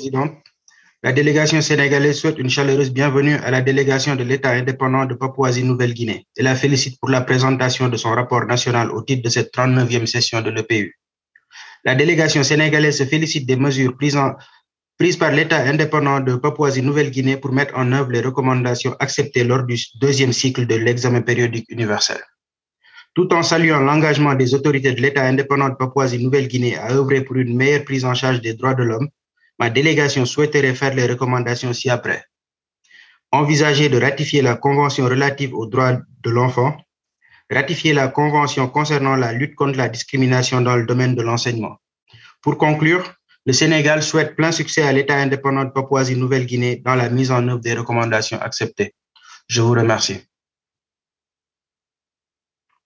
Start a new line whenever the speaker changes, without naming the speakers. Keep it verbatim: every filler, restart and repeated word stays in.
Présidente. La délégation sénégalaise souhaite une chaleureuse bienvenue à la délégation de l'État indépendant de Papouasie-Nouvelle-Guinée et la félicite pour la présentation de son rapport national au titre de cette trente-neuvième session de l'E P U. La délégation sénégalaise se félicite des mesures prises, en, prises par l'État indépendant de Papouasie-Nouvelle-Guinée pour mettre en œuvre les recommandations acceptées lors du deuxième cycle de l'examen périodique universel. Tout en saluant l'engagement des autorités de l'État indépendant de Papouasie-Nouvelle-Guinée à œuvrer pour une meilleure prise en charge des droits de l'homme, ma délégation souhaiterait faire les recommandations ci-après. Envisager de ratifier la Convention relative aux droits de l'enfant, ratifier la Convention concernant la lutte contre la discrimination dans le domaine de l'enseignement. Pour conclure, le Sénégal souhaite plein succès à l'État indépendant de Papouasie-Nouvelle-Guinée dans la mise en œuvre des recommandations acceptées. Je vous remercie.